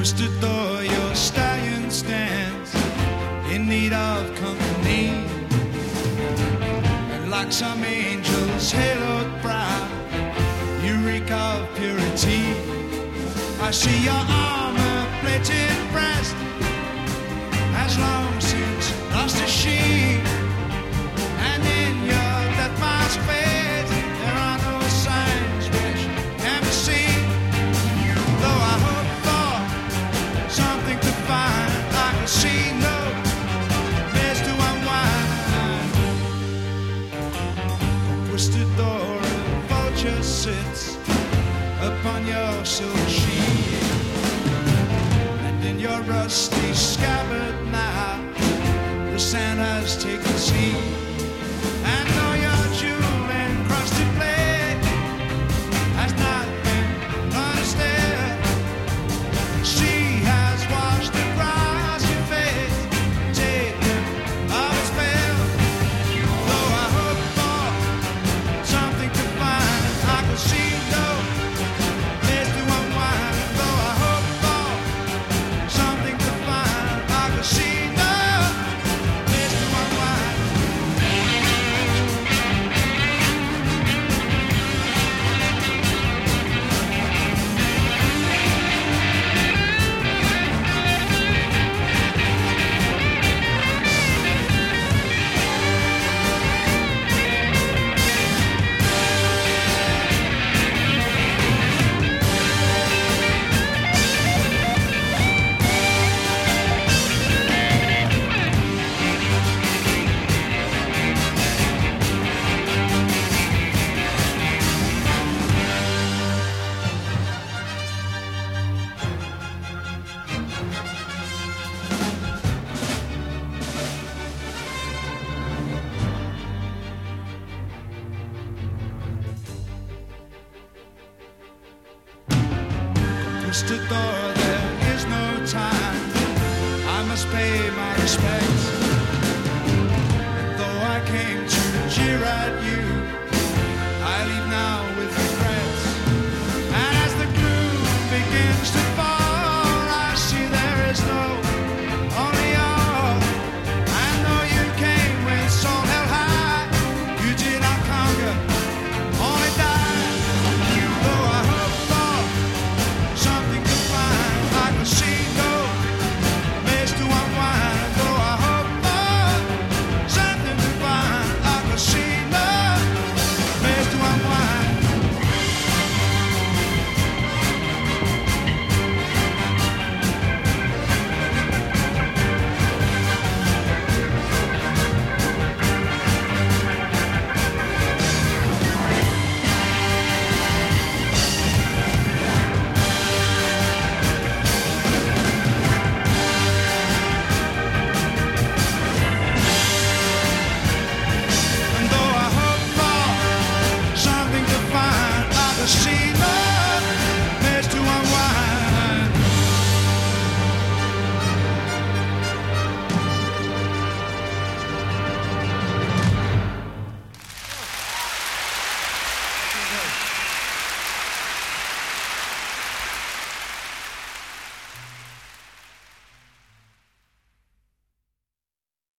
Conquistador, your stallion stands in need of company, and like some angel's haloed brow, you reek of purity. I see your armor-plated breast has long since lost a sheep, and in your death mask face there are no signs which can be seen. Though I hope for something to find, I can see no place to unwind. Conquistador, a vulture sits upon your silver sheet, and in your rusty scabbard now the sand has taken seed. And though your jewel-encrusted blade has not been understood, she has washed across your face, taken of its spell. Though I hope for something to find, I can see no place to unwind. Though I hope for something to find, I can see no place to unwind. Conquistador,